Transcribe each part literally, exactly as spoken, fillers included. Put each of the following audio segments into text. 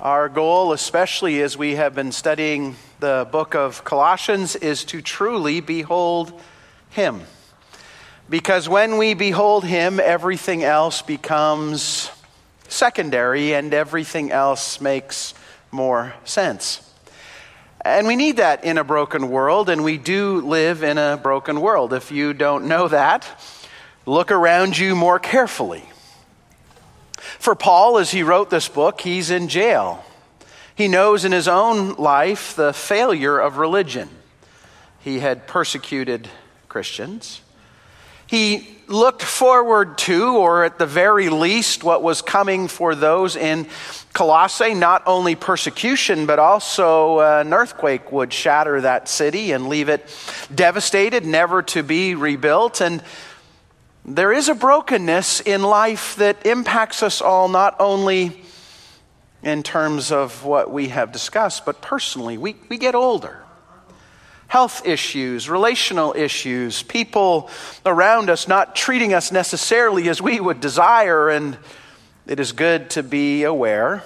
Our goal, especially as we have been studying the book of Colossians, is to truly behold Him. Because when we behold Him, everything else becomes secondary and everything else makes more sense. And we need that in a broken world, and we do live in a broken world. If you don't know that, look around you more carefully. For Paul, as he wrote this book, he's in jail. He knows in his own life the failure of religion. He had persecuted Christians. He looked forward to, or at the very least, what was coming for those in Colossae, not only persecution, but also an earthquake would shatter that city and leave it devastated, never to be rebuilt. And there is a brokenness in life that impacts us all, not only in terms of what we have discussed, but personally. We, we get older. Health issues, relational issues, people around us not treating us necessarily as we would desire, and it is good to be aware,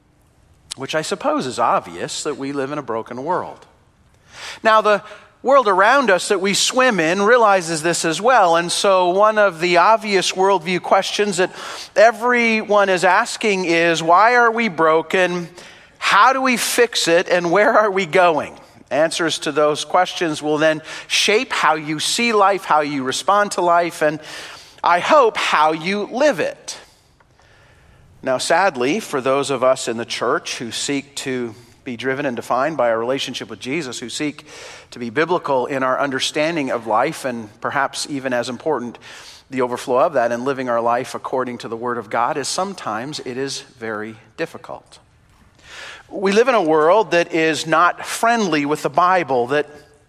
which I suppose is obvious, that we live in a broken world. Now, the world around us that we swim in realizes this as well. And so one of the obvious worldview questions that everyone is asking is, why are we broken? How do we fix it? And where are we going? Answers to those questions will then shape how you see life, how you respond to life, and I hope how you live it. Now, sadly, for those of us in the church who seek to be driven and defined by our relationship with Jesus, who seek to be biblical in our understanding of life, and perhaps even as important, the overflow of that in living our life according to the Word of God, is sometimes it is very difficult. We live in a world that is not friendly with the Bible, that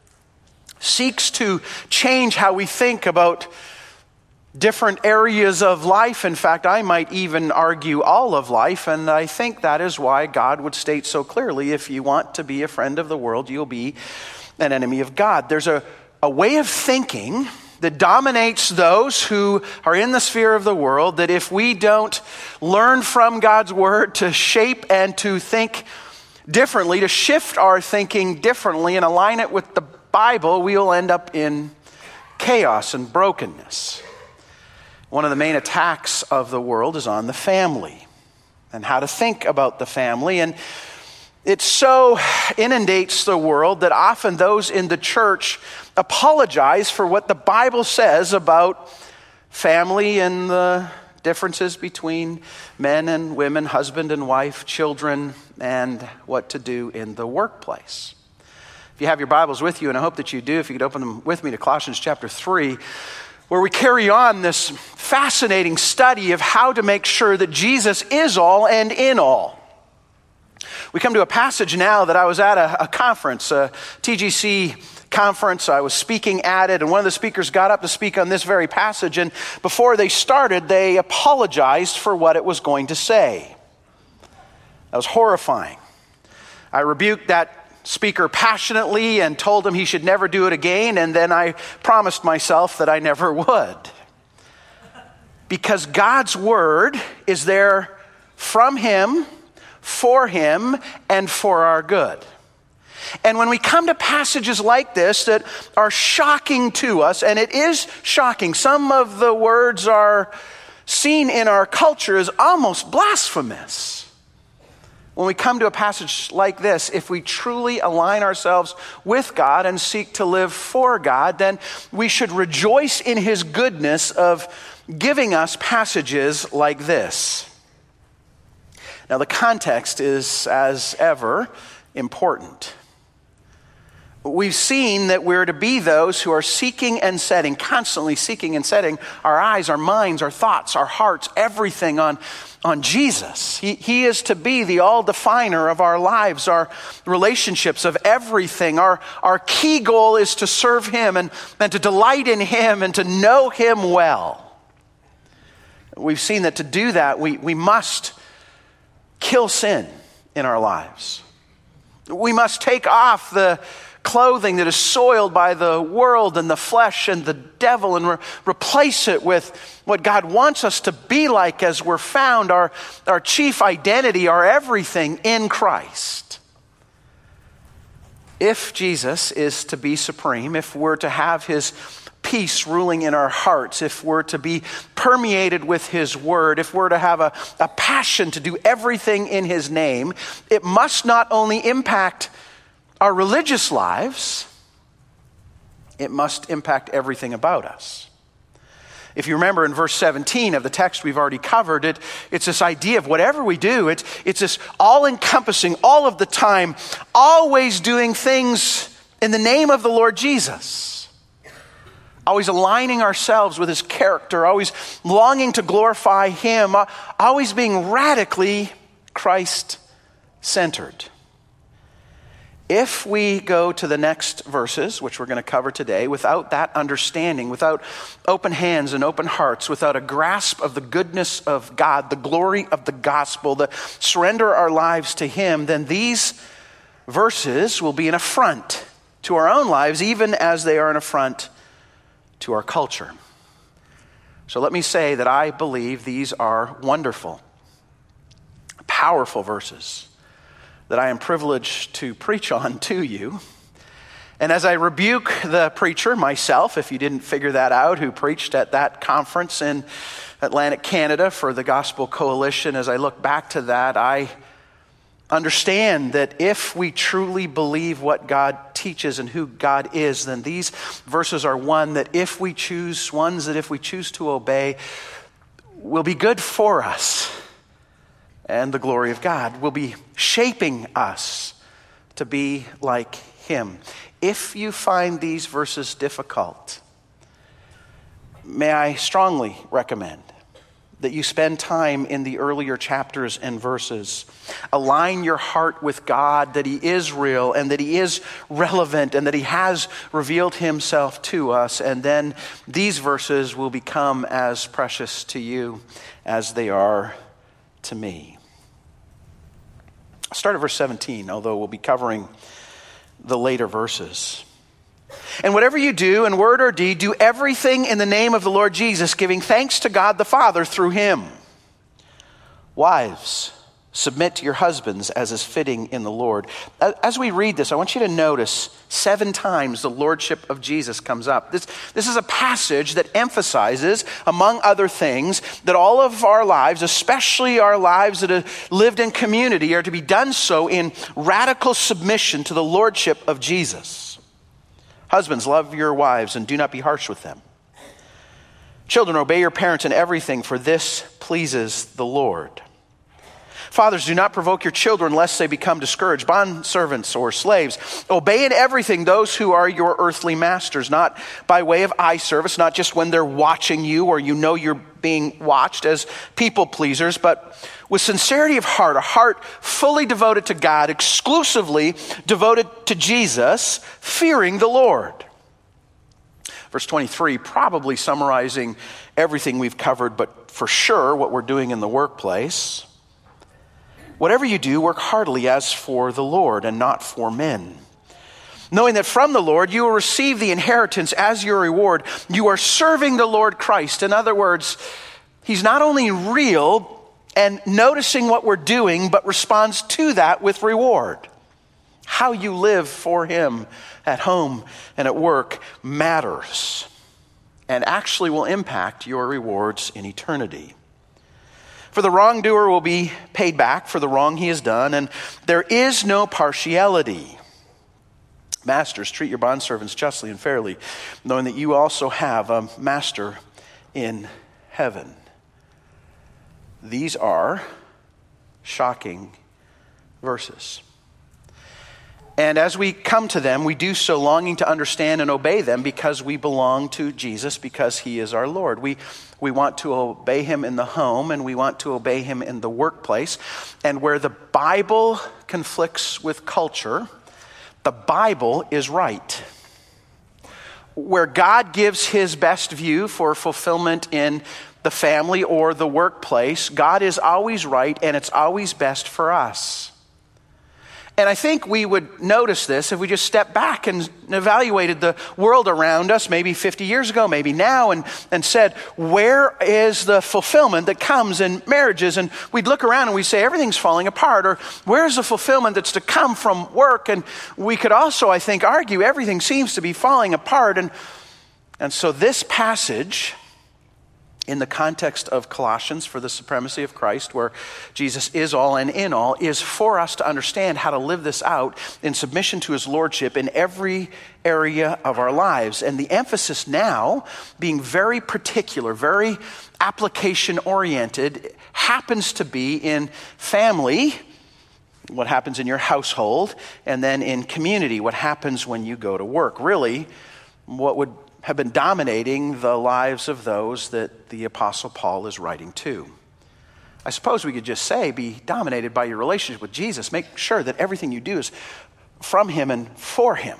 seeks to change how we think about different areas of life. In fact, I might even argue all of life, and I think that is why God would state so clearly, if you want to be a friend of the world, you'll be an enemy of God. There's a, a way of thinking that dominates those who are in the sphere of the world, that if we don't learn from God's Word to shape and to think differently, to shift our thinking differently and align it with the Bible, we will end up in chaos and brokenness. One of the main attacks of the world is on the family and how to think about the family. And it so inundates the world that often those in the church apologize for what the Bible says about family and the differences between men and women, husband and wife, children, and what to do in the workplace. If you have your Bibles with you, and I hope that you do, if you could open them with me to Colossians chapter three, where we carry on this fascinating study of how to make sure that Jesus is all and in all. We come to a passage now that I was at a, a conference, a T G C conference. I was speaking at it, and one of the speakers got up to speak on this very passage, and before they started, they apologized for what it was going to say. That was horrifying. I rebuked that speaker passionately and told him he should never do it again, and then I promised myself that I never would. Because God's Word is there from Him, for Him, and for our good. And when we come to passages like this that are shocking to us, and it is shocking, some of the words are seen in our culture as almost blasphemous. When we come to a passage like this, if we truly align ourselves with God and seek to live for God, then we should rejoice in His goodness of giving us passages like this. Now, the context is, as ever, important. We've seen that we're to be those who are seeking and setting, constantly seeking and setting our eyes, our minds, our thoughts, our hearts, everything on, on Jesus. He, he is to be the all-definer of our lives, our relationships, of everything. Our, our key goal is to serve Him and, and to delight in Him and to know Him well. We've seen that to do that, we, we must kill sin in our lives. We must take off the clothing that is soiled by the world and the flesh and the devil and re- replace it with what God wants us to be like as we're found, our, our chief identity, our everything in Christ. If Jesus is to be supreme, if we're to have his peace ruling in our hearts, if we're to be permeated with his word, if we're to have a, a passion to do everything in his name, it must not only impact our religious lives, it must impact everything about us. If you remember in verse seventeen of the text we've already covered, it, it's this idea of whatever we do, it's, it's this all-encompassing, all of the time, always doing things in the name of the Lord Jesus. Always aligning ourselves with his character, always longing to glorify him, always being radically Christ-centered. If we go to the next verses, which we're going to cover today, without that understanding, without open hands and open hearts, without a grasp of the goodness of God, the glory of the gospel, the surrender our lives to him, then these verses will be an affront to our own lives, even as they are an affront to our culture. So let me say that I believe these are wonderful, powerful verses that I am privileged to preach on to you. And as I rebuke the preacher myself, if you didn't figure that out, who preached at that conference in Atlantic Canada for the Gospel Coalition, as I look back to that, I understand that if we truly believe what God teaches and who God is, then these verses are one that if we choose, ones that if we choose to obey, will be good for us. And the glory of God will be shaping us to be like him. If you find these verses difficult, may I strongly recommend that you spend time in the earlier chapters and verses. Align your heart with God, that he is real and that he is relevant and that he has revealed himself to us. And then these verses will become as precious to you as they are to me. I'll start at verse seventeen, although we'll be covering the later verses. And whatever you do in word or deed, do everything in the name of the Lord Jesus, giving thanks to God the Father through him. Wives, submit to your husbands as is fitting in the Lord. As we read this, I want you to notice seven times the lordship of Jesus comes up. This, this is a passage that emphasizes, among other things, that all of our lives, especially our lives that have lived in community, are to be done so in radical submission to the lordship of Jesus. Husbands, love your wives and do not be harsh with them. Children, obey your parents in everything, for this pleases the Lord. Fathers, do not provoke your children lest they become discouraged. Bondservants or slaves, obey in everything those who are your earthly masters, not by way of eye service, not just when they're watching you or you know you're being watched as people pleasers, but with sincerity of heart, a heart fully devoted to God, exclusively devoted to Jesus, fearing the Lord. Verse twenty-three, probably summarizing everything we've covered, but for sure what we're doing in the workplace. Whatever you do, work heartily as for the Lord and not for men, knowing that from the Lord you will receive the inheritance as your reward. You are serving the Lord Christ. In other words, he's not only real and noticing what we're doing, but responds to that with reward. How you live for him at home and at work matters and actually will impact your rewards in eternity. For the wrongdoer will be paid back for the wrong he has done, and there is no partiality. Masters, treat your bondservants justly and fairly, knowing that you also have a master in heaven. These are shocking verses. And as we come to them, we do so longing to understand and obey them because we belong to Jesus, because he is our Lord. We we want to obey him in the home, and we want to obey him in the workplace. And where the Bible conflicts with culture, the Bible is right. Where God gives his best view for fulfillment in the family or the workplace, God is always right, and it's always best for us. And I think we would notice this if we just stepped back and evaluated the world around us, maybe fifty years ago, maybe now, and, and said, where is the fulfillment that comes in marriages? And we'd look around and we'd say, everything's falling apart. Or where's the fulfillment that's to come from work? And we could also, I think, argue everything seems to be falling apart. And, and so this passage, in the context of Colossians, for the supremacy of Christ, where Jesus is all and in all, is for us to understand how to live this out in submission to his lordship in every area of our lives. And the emphasis now, being very particular, very application-oriented, happens to be in family, what happens in your household, and then in community, what happens when you go to work. Really, what would have been dominating the lives of those that the Apostle Paul is writing to. I suppose we could just say, be dominated by your relationship with Jesus. Make sure that everything you do is from him and for him.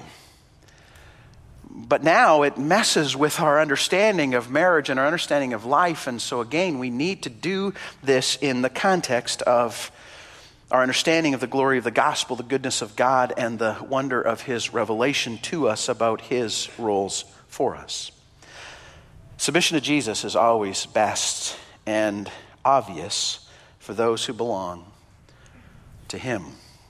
But now it messes with our understanding of marriage and our understanding of life. And so again, we need to do this in the context of our understanding of the glory of the gospel, the goodness of God, and the wonder of his revelation to us about his roles for us. Submission to Jesus is always best and obvious for those who belong to him.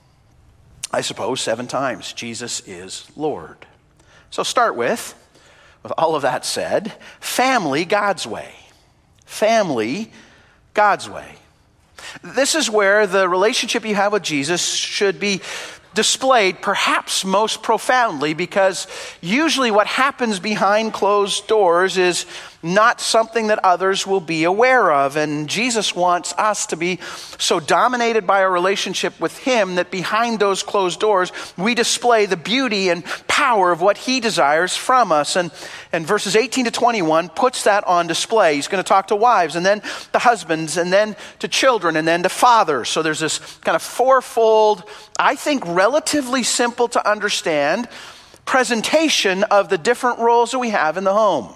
I suppose seven times Jesus is Lord. So start with, with all of that said, family God's way. Family God's way. This is where the relationship you have with Jesus should be displayed perhaps most profoundly, because usually what happens behind closed doors is not something that others will be aware of. And Jesus wants us to be so dominated by our relationship with him that behind those closed doors, we display the beauty and power of what he desires from us. And, and verses eighteen to twenty-one puts that on display. He's going to talk to wives, and then to husbands, and then to children, and then to fathers. So there's this kind of fourfold, I think relatively simple to understand, presentation of the different roles that we have in the home.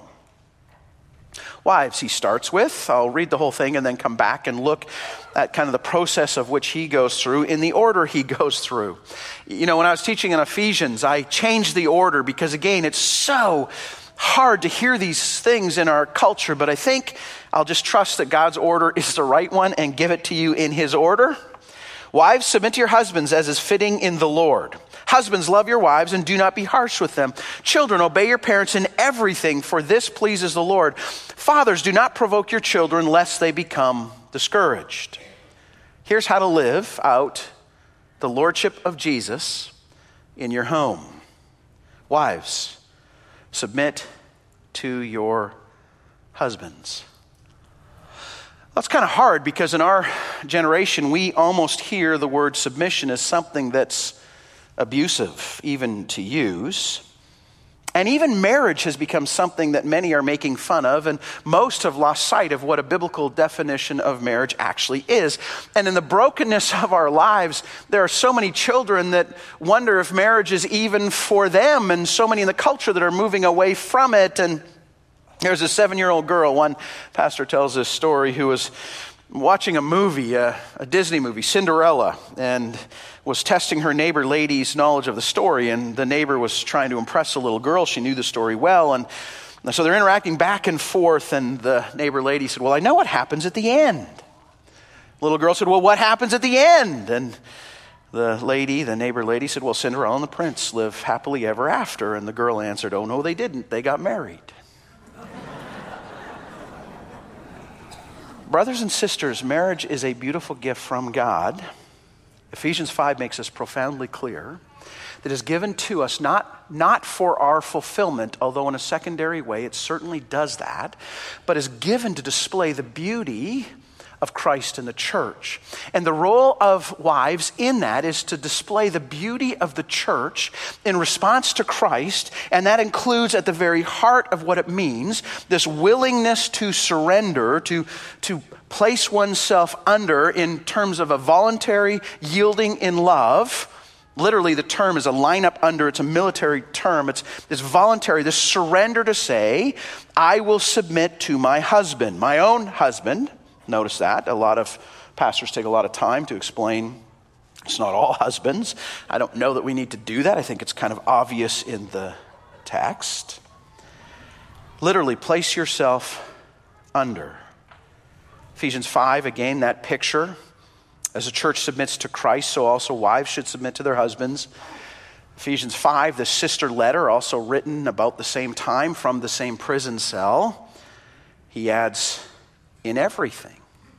Wives, he starts with. I'll read the whole thing and then come back and look at kind of the process of which he goes through in the order he goes through. You know, when I was teaching in Ephesians, I changed the order because, again, it's so hard to hear these things in our culture, but I think I'll just trust that God's order is the right one and give it to you in his order. Wives, submit to your husbands as is fitting in the Lord. Husbands, love your wives and do not be harsh with them. Children, obey your parents in everything, for this pleases the Lord. Fathers, do not provoke your children lest they become discouraged. Here's how to live out the lordship of Jesus in your home. Wives, submit to your husbands. That's kind of hard because in our generation, we almost hear the word submission as something that's abusive, even to use. And even marriage has become something that many are making fun of, and most have lost sight of what a biblical definition of marriage actually is. And in the brokenness of our lives, there are so many children that wonder if marriage is even for them, and so many in the culture that are moving away from it. And there's a seven-year-old girl, one pastor tells this story, who was watching a movie, a, a Disney movie, Cinderella, and was testing her neighbor lady's knowledge of the story. And the neighbor was trying to impress the little girl. She knew the story well. And so they're interacting back and forth. And the neighbor lady said, well, I know what happens at the end. The little girl said, well, what happens at the end? And the lady, the neighbor lady said, well, Cinderella and the prince live happily ever after. And the girl answered, oh, no, they didn't. They got married. Brothers and sisters, marriage is a beautiful gift from God. Ephesians five makes this profoundly clear, that is given to us not, not for our fulfillment, although in a secondary way it certainly does that, but is given to display the beauty of Christ and the church. And the role of wives in that is to display the beauty of the church in response to Christ, and that includes at the very heart of what it means, this willingness to surrender, to, to place oneself under in terms of a voluntary yielding in love. Literally, the term is a line up under. It's a military term. It's this voluntary, this surrender to say, I will submit to my husband, my own husband. Notice that. A lot of pastors take a lot of time to explain It's not all husbands. I don't know that we need to do that. I think it's kind of obvious in the text. Literally, place yourself under. Ephesians five, again, that picture. As a church submits to Christ, so also wives should submit to their husbands. Ephesians five, the sister letter, also written about the same time from the same prison cell. He adds, in everything.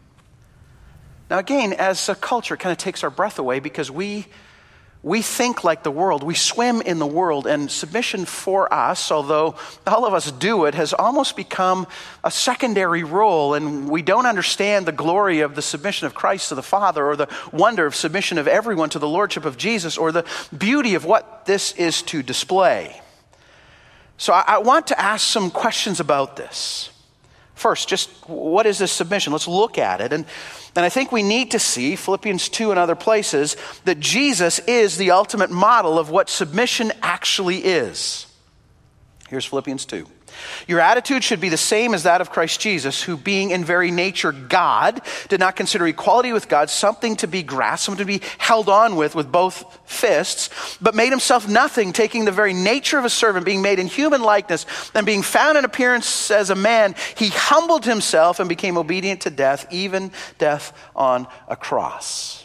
Now again, as a culture, it kind of takes our breath away because we we think like the world. We swim in the world, and submission for us, although all of us do it, has almost become a secondary role, and we don't understand the glory of the submission of Christ to the Father, or the wonder of submission of everyone to the Lordship of Jesus, or the beauty of what this is to display. So I, I want to ask some questions about this. First, just what is this submission? Let's look at it. And, and I think we need to see, Philippians two and other places, that Jesus is the ultimate model of what submission actually is. Here's Philippians two. Your attitude should be the same as that of Christ Jesus, who being in very nature God, did not consider equality with God something to be grasped, something to be held on with with both fists, but made himself nothing, taking the very nature of a servant, being made in human likeness, and being found in appearance as a man, he humbled himself and became obedient to death, even death on a cross.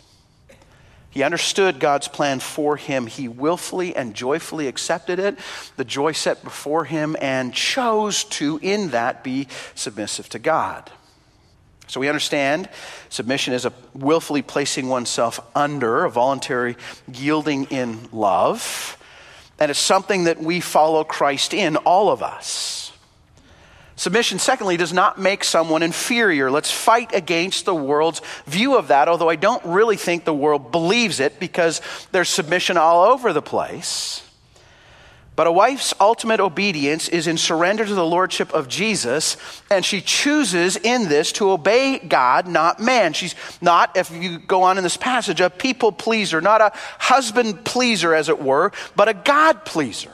He understood God's plan for him. He willfully and joyfully accepted it, the joy set before him, and chose to, in that, be submissive to God. So we understand submission is a willfully placing oneself under, a voluntary yielding in love, and it's something that we follow Christ in, all of us. Submission, secondly, does not make someone inferior. Let's fight against the world's view of that, although I don't really think the world believes it because there's submission all over the place. But a wife's ultimate obedience is in surrender to the lordship of Jesus, and she chooses in this to obey God, not man. She's not, if you go on in this passage, a people pleaser, not a husband pleaser, as it were, but a God pleaser.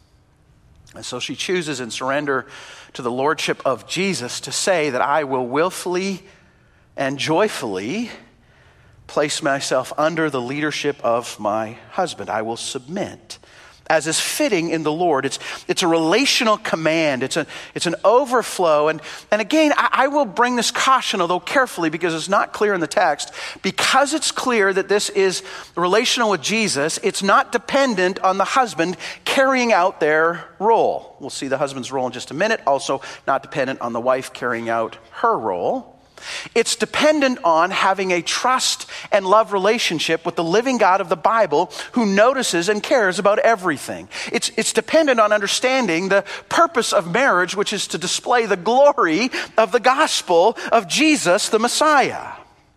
And so she chooses in surrender to the lordship of Jesus to say that I will willfully and joyfully place myself under the leadership of my husband. I will submit as is fitting in the Lord. It's it's a relational command. It's a it's an overflow. And, and again, I, I will bring this caution, although carefully, because it's not clear in the text. Because it's clear that this is relational with Jesus, it's not dependent on the husband carrying out their role. We'll see the husband's role in just a minute. Also not dependent on the wife carrying out her role. It's dependent on having a trust and love relationship with the living God of the Bible who notices and cares about everything. It's, it's dependent on understanding the purpose of marriage, which is to display the glory of the gospel of Jesus, the Messiah.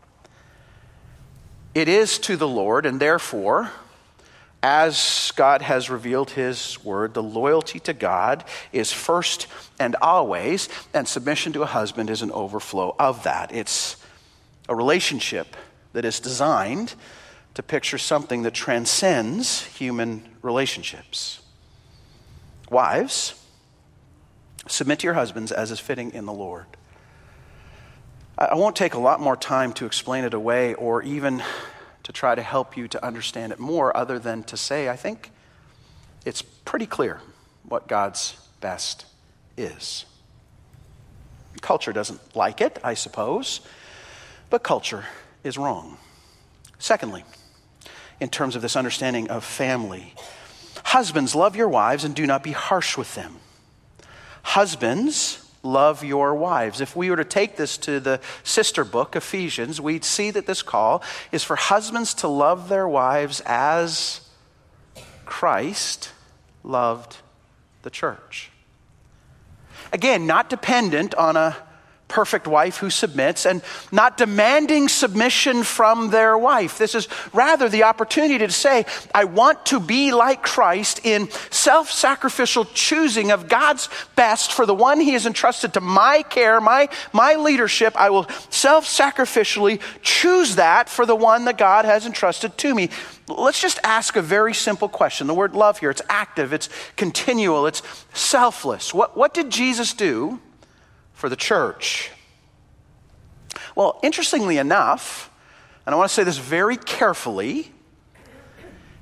It is to the Lord, and therefore, as God has revealed his word, the loyalty to God is first and always, and submission to a husband is an overflow of that. It's a relationship that is designed to picture something that transcends human relationships. Wives, submit to your husbands as is fitting in the Lord. I won't take a lot more time to explain it away or even to try to help you to understand it more, other than to say, I think it's pretty clear what God's best is. Culture doesn't like it, I suppose, but culture is wrong. Secondly, in terms of this understanding of family, husbands, love your wives and do not be harsh with them. Husbands, love your wives. If we were to take this to the sister book, Ephesians, we'd see that this call is for husbands to love their wives as Christ loved the church. Again, not dependent on a perfect wife who submits, and not demanding submission from their wife. This is rather the opportunity to say, I want to be like Christ in self-sacrificial choosing of God's best for the one he has entrusted to my care, my, my leadership. I will self-sacrificially choose that for the one that God has entrusted to me. Let's just ask a very simple question. The word love here, it's active, it's continual, it's selfless. What, what did Jesus do for the church? Well, interestingly enough, and I want to say this very carefully,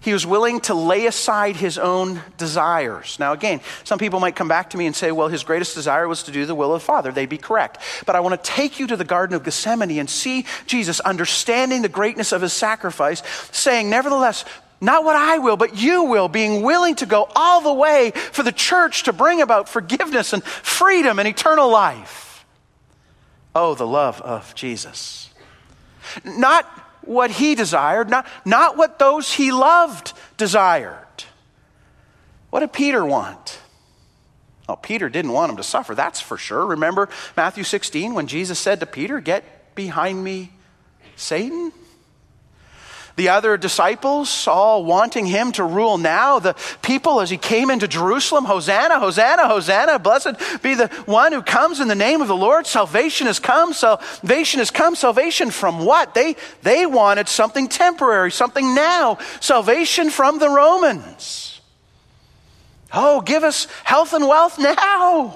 He was willing to lay aside his own desires. Now again, some people might come back to me and say, well, his greatest desire was to do the will of the Father. They'd be correct. But I want to take you to the Garden of Gethsemane and see Jesus understanding the greatness of his sacrifice, saying, nevertheless, not what I will, but you will, being willing to go all the way for the church to bring about forgiveness and freedom and eternal life. Oh, the love of Jesus. Not what he desired, not, not what those he loved desired. What did Peter want? Oh, Peter didn't want him to suffer, that's for sure. Remember Matthew sixteen when Jesus said to Peter, "Get behind me, Satan"? The other disciples all wanting him to rule now. The people as he came into Jerusalem, Hosanna, Hosanna, Hosanna. Blessed be the one who comes in the name of the Lord. Salvation has come. Salvation has come. Salvation from what? They, they wanted something temporary, something now. Salvation from the Romans. Oh, give us health and wealth now.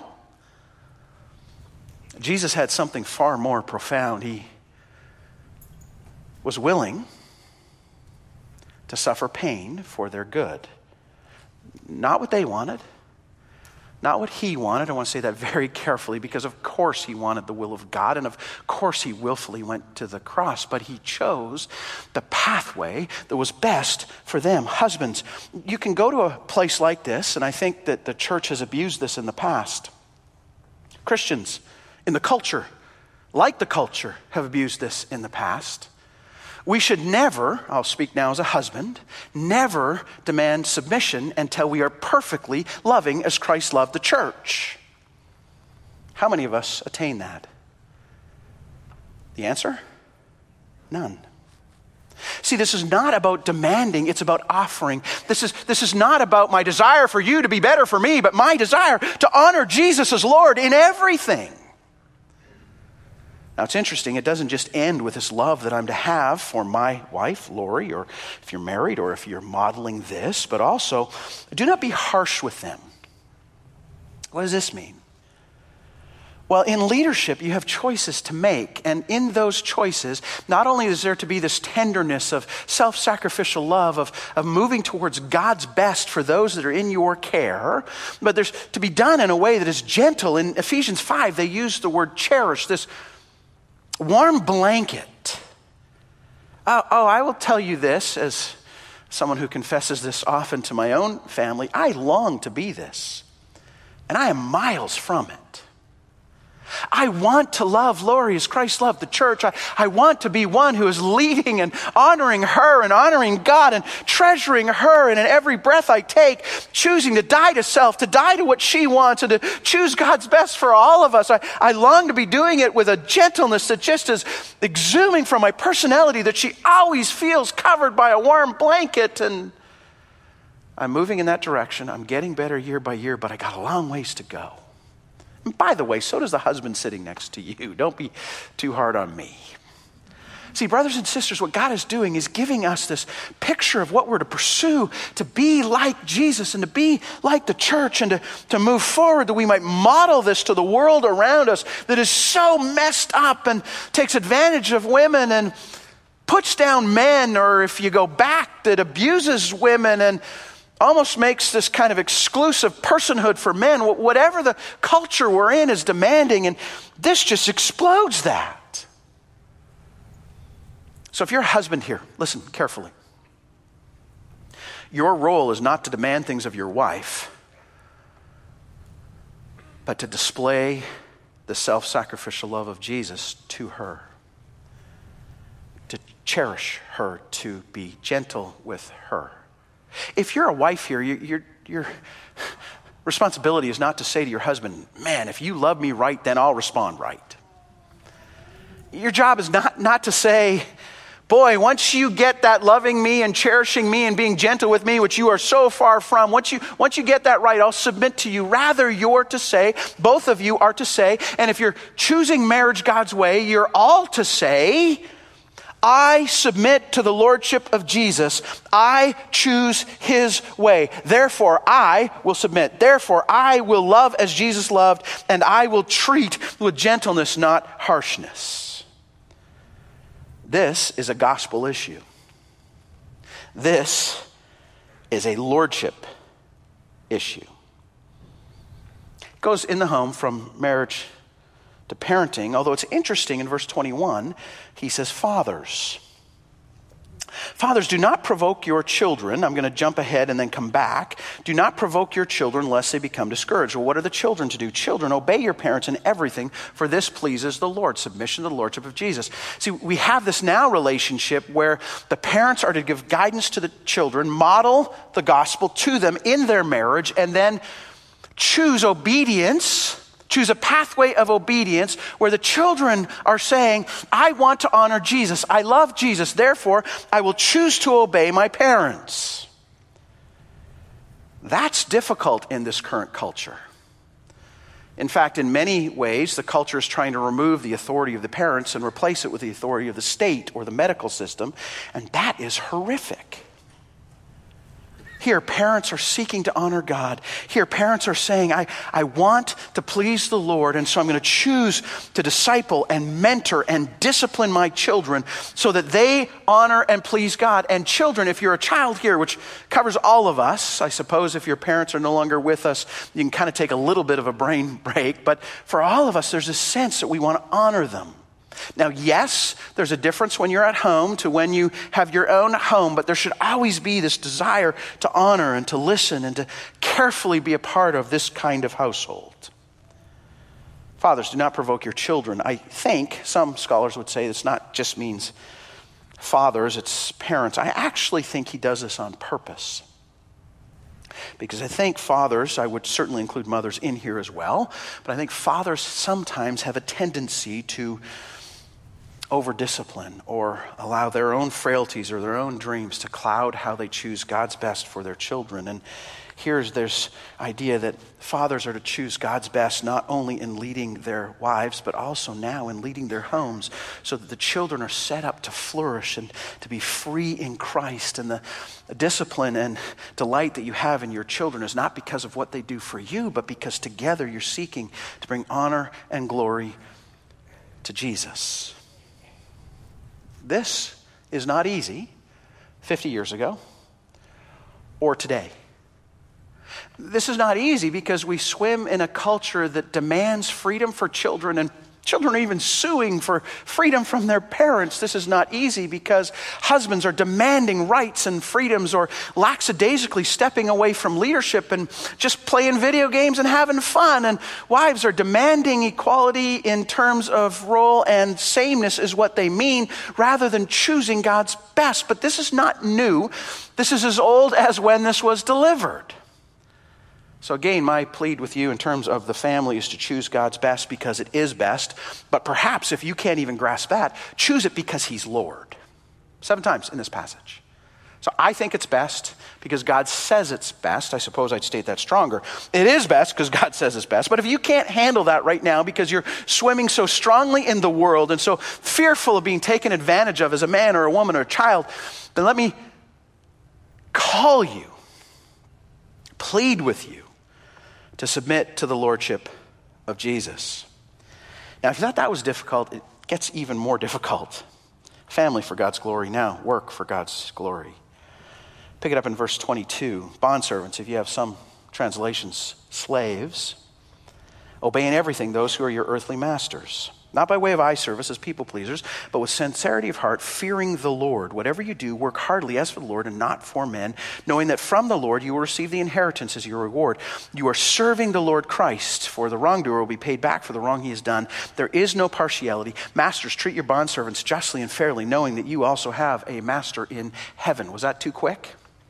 Jesus had something far more profound. He was willing to suffer pain for their good. Not what they wanted, not what he wanted. I want to say that very carefully because of course he wanted the will of God and of course he willfully went to the cross, but he chose the pathway that was best for them. Husbands, you can go to a place like this, and I think that the church has abused this in the past. Christians in the culture, like the culture, have abused this in the past. We should never, I'll speak now as a husband, never demand submission until we are perfectly loving as Christ loved the church. How many of us attain that? The answer? None. See, this is not about demanding, it's about offering. This is, this is not about my desire for you to be better for me, but my desire to honor Jesus as Lord in everything. Now, it's interesting, it doesn't just end with this love that I'm to have for my wife, Lori, or if you're married, or if you're modeling this, but also, do not be harsh with them. What does this mean? Well, in leadership, you have choices to make, and in those choices, not only is there to be this tenderness of self-sacrificial love, of, of moving towards God's best for those that are in your care, but there's to be done in a way that is gentle. In Ephesians five, they use the word cherish, this warm blanket. Oh, oh, I will tell you this as someone who confesses this often to my own family. I long to be this, and I am miles from it. I want to love Lori as Christ loved the church. I, I want to be one who is leading and honoring her and honoring God and treasuring her, and in every breath I take, choosing to die to self, to die to what she wants, and to choose God's best for all of us. I, I long to be doing it with a gentleness that just is exhuming from my personality, that she always feels covered by a warm blanket. And I'm moving in that direction. I'm getting better year by year, but I got a long ways to go. And by the way, so does the husband sitting next to you. Don't be too hard on me. See, brothers and sisters, what God is doing is giving us this picture of what we're to pursue, to be like Jesus and to be like the church, and to, to move forward, that we might model this to the world around us that is so messed up and takes advantage of women and puts down men, or if you go back, that abuses women and almost makes this kind of exclusive personhood for men. Whatever the culture we're in is demanding, and this just explodes that. So if you're a husband here, listen carefully. Your role is not to demand things of your wife, but to display the self-sacrificial love of Jesus to her, to cherish her, to be gentle with her. If you're a wife here, you, your, your responsibility is not to say to your husband, man, if you love me right, then I'll respond right. Your job is not, not to say, boy, once you get that loving me and cherishing me and being gentle with me, which you are so far from, once you, once you get that right, I'll submit to you. Rather, you're to say, both of you are to say, and if you're choosing marriage God's way, you're all to say, I submit to the lordship of Jesus. I choose his way. Therefore, I will submit. Therefore, I will love as Jesus loved, and I will treat with gentleness, not harshness. This is a gospel issue. This is a lordship issue. It goes in the home from marriage to parenting, although it's interesting in verse twenty-one, he says, fathers. Fathers, do not provoke your children. I'm going to jump ahead and then come back. Do not provoke your children lest they become discouraged. Well, what are the children to do? Children, obey your parents in everything, for this pleases the Lord. Submission to the lordship of Jesus. See, we have this now relationship where the parents are to give guidance to the children, model the gospel to them in their marriage, and then choose obedience. Choose a pathway of obedience where the children are saying, I want to honor Jesus. I love Jesus. Therefore, I will choose to obey my parents. That's difficult in this current culture. In fact, in many ways, the culture is trying to remove the authority of the parents and replace it with the authority of the state or the medical system. And that is horrific. Here, parents are seeking to honor God. Here, parents are saying, I, I want to please the Lord, and so I'm going to choose to disciple and mentor and discipline my children so that they honor and please God. And children, if you're a child here, which covers all of us, I suppose if your parents are no longer with us, you can kind of take a little bit of a brain break. But for all of us, there's a sense that we want to honor them. Now, yes, there's a difference when you're at home to when you have your own home, but there should always be this desire to honor and to listen and to carefully be a part of this kind of household. Fathers, do not provoke your children. I think some scholars would say this not just means fathers, it's parents. I actually think he does this on purpose. Because I think fathers, I would certainly include mothers in here as well, but I think fathers sometimes have a tendency to over-discipline or allow their own frailties or their own dreams to cloud how they choose God's best for their children. And here's this idea that fathers are to choose God's best not only in leading their wives, but also now in leading their homes so that the children are set up to flourish and to be free in Christ. And the discipline and delight that you have in your children is not because of what they do for you, but because together you're seeking to bring honor and glory to Jesus. This is not easy fifty years ago or today. This is not easy because we swim in a culture that demands freedom for children, and children are even suing for freedom from their parents. This is not easy because husbands are demanding rights and freedoms or lackadaisically stepping away from leadership and just playing video games and having fun. And wives are demanding equality in terms of role, and sameness is what they mean, rather than choosing God's best. But this is not new. This is as old as when this was delivered. So again, my plead with you in terms of the family is to choose God's best because it is best. But perhaps if you can't even grasp that, choose it because he's Lord. Seven times in this passage. So I think it's best because God says it's best. I suppose I'd state that stronger. It is best because God says it's best. But if you can't handle that right now because you're swimming so strongly in the world and so fearful of being taken advantage of as a man or a woman or a child, then let me call you, plead with you, to submit to the lordship of Jesus. Now, if you thought that was difficult, it gets even more difficult. Family for God's glory now, work for God's glory. Pick it up in verse twenty-two. Bondservants, if you have some translations, slaves, obey in everything those who are your earthly masters, not by way of eye service as people pleasers, but with sincerity of heart, fearing the Lord. Whatever you do, work heartily as for the Lord and not for men, knowing that from the Lord you will receive the inheritance as your reward. You are serving the Lord Christ, for the wrongdoer will be paid back for the wrong he has done. There is no partiality. Masters, treat your bondservants justly and fairly, knowing that you also have a master in heaven. Was that too quick?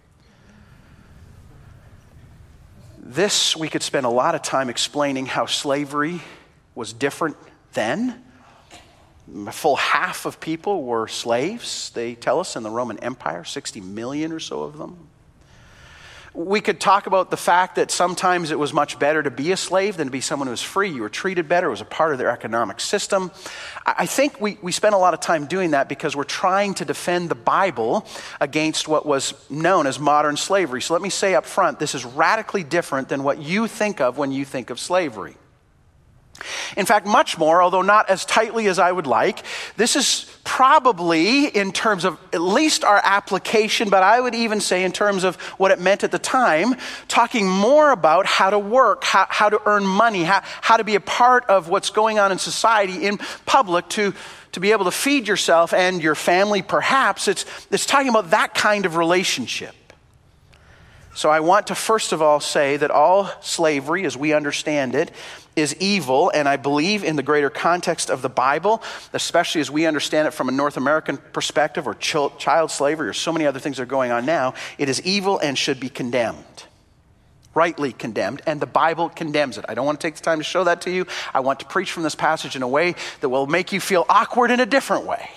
This, we could spend a lot of time explaining how slavery was different then. A full half of people were slaves, they tell us, in the Roman Empire, sixty million or so of them. We could talk about the fact that sometimes it was much better to be a slave than to be someone who was free. You were treated better. It was a part of their economic system. I think we, we spend a lot of time doing that because we're trying to defend the Bible against what was known as modern slavery. So let me say up front, this is radically different than what you think of when you think of slavery. In fact, much more, although not as tightly as I would like. This is probably, in terms of at least our application, but I would even say in terms of what it meant at the time, talking more about how to work, how, how to earn money, how, how to be a part of what's going on in society in public to, to be able to feed yourself and your family perhaps. It's, it's talking about that kind of relationship. So I want to first of all say that all slavery, as we understand it, is evil, and I believe in the greater context of the Bible, especially as we understand it from a North American perspective, or ch- child slavery, or so many other things that are going on now, it is evil and should be condemned. Rightly condemned, and the Bible condemns it. I don't want to take the time to show that to you. I want to preach from this passage in a way that will make you feel awkward in a different way.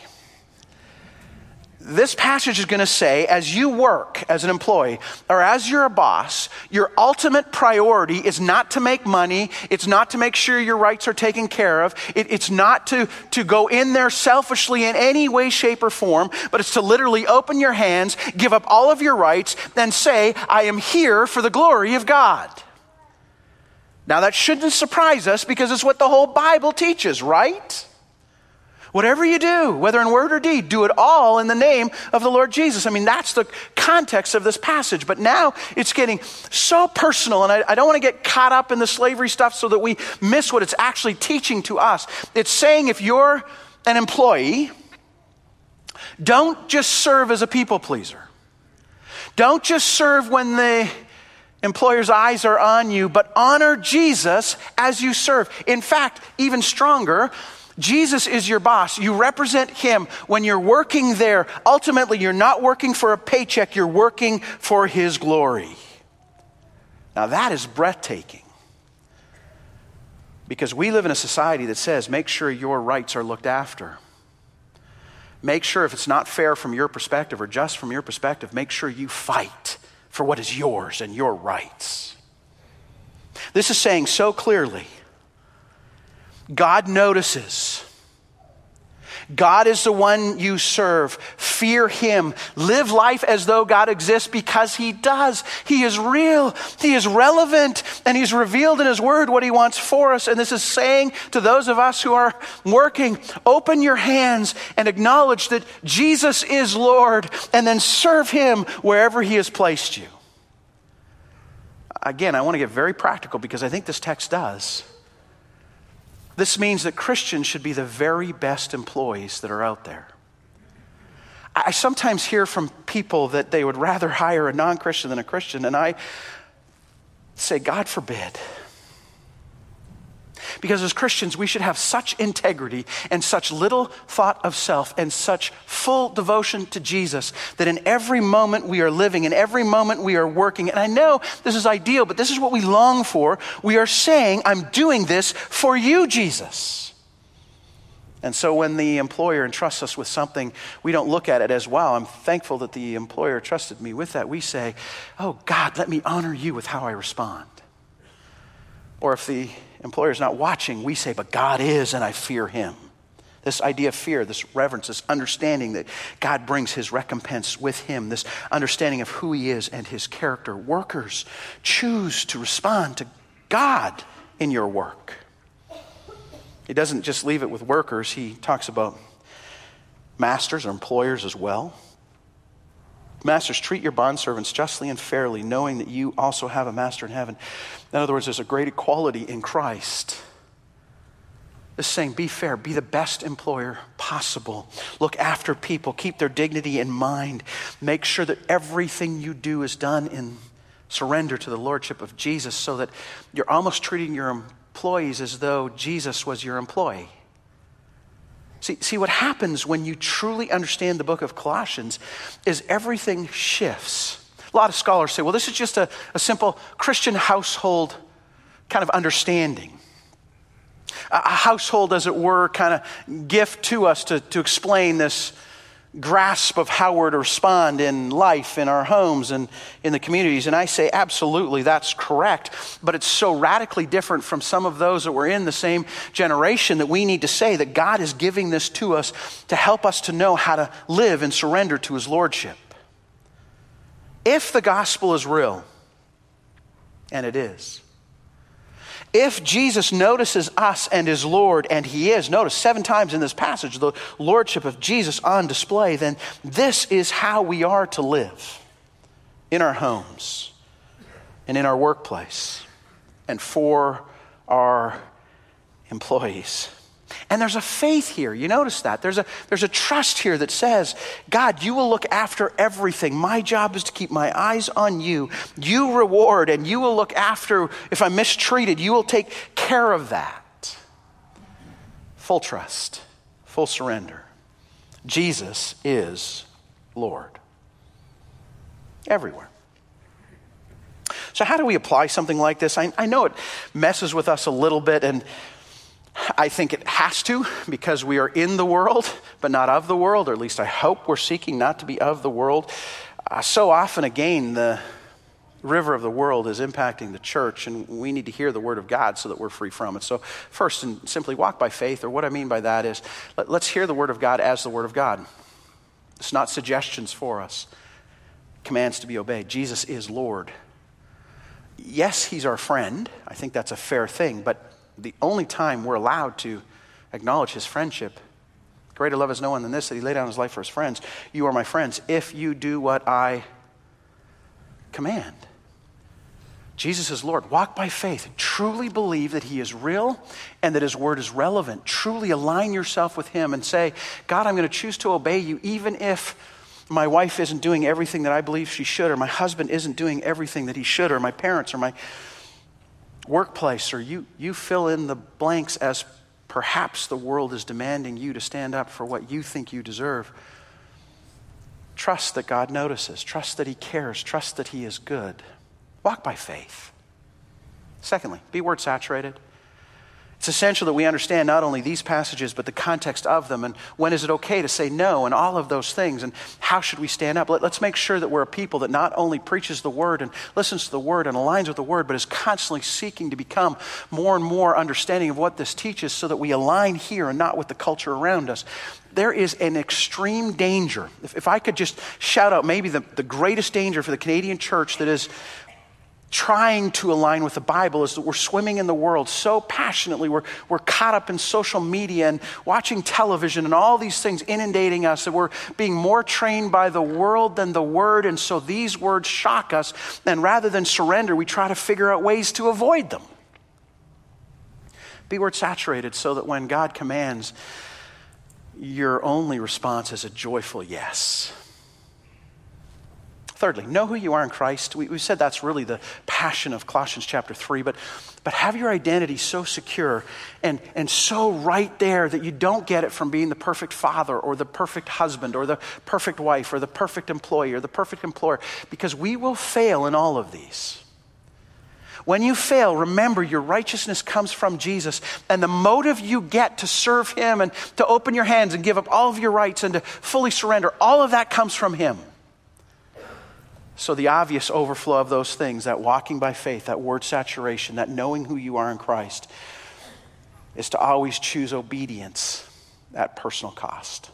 This passage is going to say, as you work as an employee, or as you're a boss, your ultimate priority is not to make money. It's not to make sure your rights are taken care of. It, it's not to, to go in there selfishly in any way, shape, or form, but it's to literally open your hands, give up all of your rights, then say, I am here for the glory of God. Now that shouldn't surprise us because it's what the whole Bible teaches, right? Whatever you do, whether in word or deed, do it all in the name of the Lord Jesus. I mean, that's the context of this passage. But now it's getting so personal, and I, I don't want to get caught up in the slavery stuff so that we miss what it's actually teaching to us. It's saying if you're an employee, don't just serve as a people pleaser. Don't just serve when the employer's eyes are on you, but honor Jesus as you serve. In fact, even stronger, Jesus is your boss. You represent him when you're working there. Ultimately, you're not working for a paycheck. You're working for his glory. Now, that is breathtaking. Because we live in a society that says, make sure your rights are looked after. Make sure if it's not fair from your perspective or just from your perspective, make sure you fight for what is yours and your rights. This is saying so clearly, God notices. God is the one you serve. Fear him. Live life as though God exists because he does. He is real. He is relevant. And he's revealed in his word what he wants for us. And this is saying to those of us who are working, open your hands and acknowledge that Jesus is Lord, and then serve him wherever he has placed you. Again, I want to get very practical because I think this text does. This means that Christians should be the very best employees that are out there. I sometimes hear from people that they would rather hire a non-Christian than a Christian, and I say, God forbid. Because as Christians, we should have such integrity and such little thought of self and such full devotion to Jesus that in every moment we are living, in every moment we are working, and I know this is ideal, but this is what we long for. We are saying, I'm doing this for you, Jesus. And so when the employer entrusts us with something, we don't look at it as, wow, I'm thankful that the employer trusted me with that. We say, oh God, let me honor you with how I respond. Or if the employer's not watching, we say, but God is, and I fear him. This idea of fear, this reverence, this understanding that God brings his recompense with him, this understanding of who he is and his character. Workers, choose to respond to God in your work. He doesn't just leave it with workers. He talks about masters or employers as well. Masters, treat your bondservants justly and fairly, knowing that you also have a master in heaven. In other words, there's a great equality in Christ. This is saying, be fair, be the best employer possible. Look after people, keep their dignity in mind. Make sure that everything you do is done in surrender to the lordship of Jesus, so that you're almost treating your employees as though Jesus was your employee. See, see, what happens when you truly understand the book of Colossians is everything shifts. A lot of scholars say, well, this is just a, a simple Christian household kind of understanding. A, a household, as it were, kind of gift to us to, to explain this grasp of how we're to respond in life, in our homes, and in the communities. And I say, absolutely, that's correct. But it's so radically different from some of those that were in the same generation that we need to say that God is giving this to us to help us to know how to live and surrender to his lordship. If the gospel is real, and it is, If Jesus notices us and is Lord, and he is, notice seven times in this passage, the lordship of Jesus on display, then this is how we are to live in our homes and in our workplace and for our employees. And there's a faith here. You notice that. There's a, there's a trust here that says, God, you will look after everything. My job is to keep my eyes on you. You reward and you will look after. If I'm mistreated, you will take care of that. Full trust, full surrender. Jesus is Lord. Everywhere. So how do we apply something like this? I, I know it messes with us a little bit, and I think it has to, because we are in the world, but not of the world, or at least I hope we're seeking not to be of the world. Uh, so often, again, the river of the world is impacting the church, and we need to hear the word of God so that we're free from it. So first, and simply walk by faith, or what I mean by that is, let, let's hear the word of God as the word of God. It's not suggestions for us, commands to be obeyed. Jesus is Lord. Yes, he's our friend. I think that's a fair thing, but the only time we're allowed to acknowledge his friendship, greater love is no one than this, that he laid down his life for his friends. You are my friends if you do what I command. Jesus is Lord. Walk by faith. Truly believe that he is real and that his word is relevant. Truly align yourself with him and say, God, I'm going to choose to obey you even if my wife isn't doing everything that I believe she should, or my husband isn't doing everything that he should, or my parents, or my workplace, or you, you fill in the blanks as perhaps the world is demanding you to stand up for what you think you deserve. Trust that God notices. Trust that he cares. Trust that he is good. Walk by faith. Secondly, be word saturated. It's essential that we understand not only these passages, but the context of them, and when is it okay to say no, and all of those things, and how should we stand up. Let, let's make sure that we're a people that not only preaches the word and listens to the word and aligns with the word, but is constantly seeking to become more and more understanding of what this teaches so that we align here and not with the culture around us. There is an extreme danger. If, if I could just shout out maybe the, the greatest danger for the Canadian church that is trying to align with the Bible is that we're swimming in the world so passionately. We're, we're caught up in social media and watching television and all these things inundating us, that we're being more trained by the world than the word. And so these words shock us. And rather than surrender, we try to figure out ways to avoid them. Be word saturated so that when God commands, your only response is a joyful yes. Thirdly, know who you are in Christ. We, we said that's really the passion of Colossians chapter three, but, but have your identity so secure and, and so right there that you don't get it from being the perfect father or the perfect husband or the perfect wife or the perfect employee or the perfect employer, because we will fail in all of these. When you fail, remember your righteousness comes from Jesus, and the motive you get to serve him and to open your hands and give up all of your rights and to fully surrender, all of that comes from him. So the obvious overflow of those things, that walking by faith, that word saturation, that knowing who you are in Christ, is to always choose obedience at personal cost.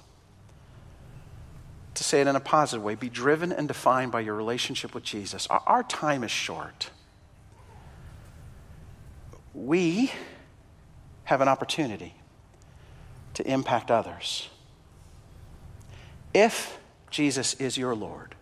To say it in a positive way, be driven and defined by your relationship with Jesus. Our, our time is short. We have an opportunity to impact others. If Jesus is your Lord,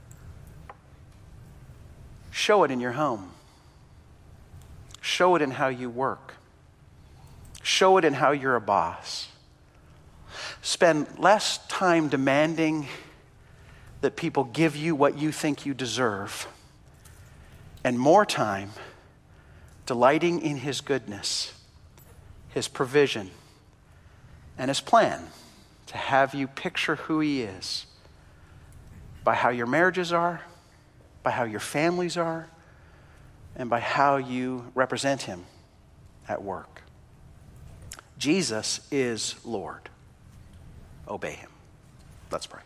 show it in your home. Show it in how you work. Show it in how you're a boss. Spend less time demanding that people give you what you think you deserve, and more time delighting in his goodness, his provision, and his plan to have you picture who he is by how your marriages are, by how your families are, and by how you represent him at work. Jesus is Lord. Obey him. Let's pray.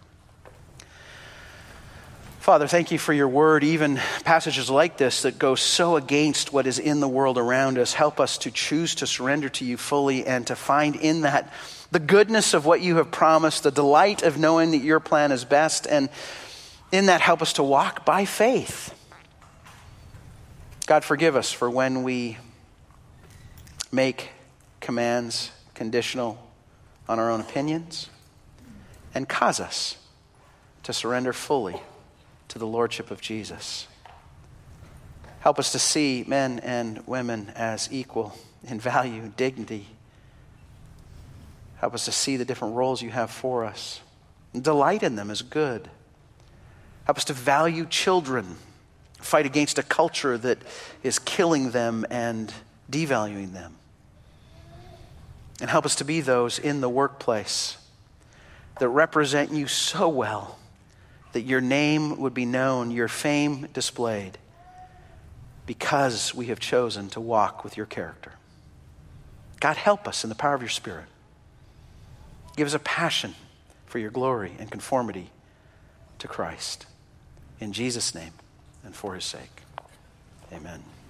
Father, thank you for your word, even passages like this that go so against what is in the world around us. Help us to choose to surrender to you fully and to find in that the goodness of what you have promised, the delight of knowing that your plan is best, and in that, help us to walk by faith. God, forgive us for when we make commands conditional on our own opinions, and cause us to surrender fully to the lordship of Jesus. Help us to see men and women as equal in value, dignity. Help us to see the different roles you have for us and delight in them as good. Help us to value children, fight against a culture that is killing them and devaluing them. And help us to be those in the workplace that represent you so well that your name would be known, your fame displayed, because we have chosen to walk with your character. God, help us in the power of your Spirit. Give us a passion for your glory and conformity to Christ. In Jesus' name and for his sake. Amen.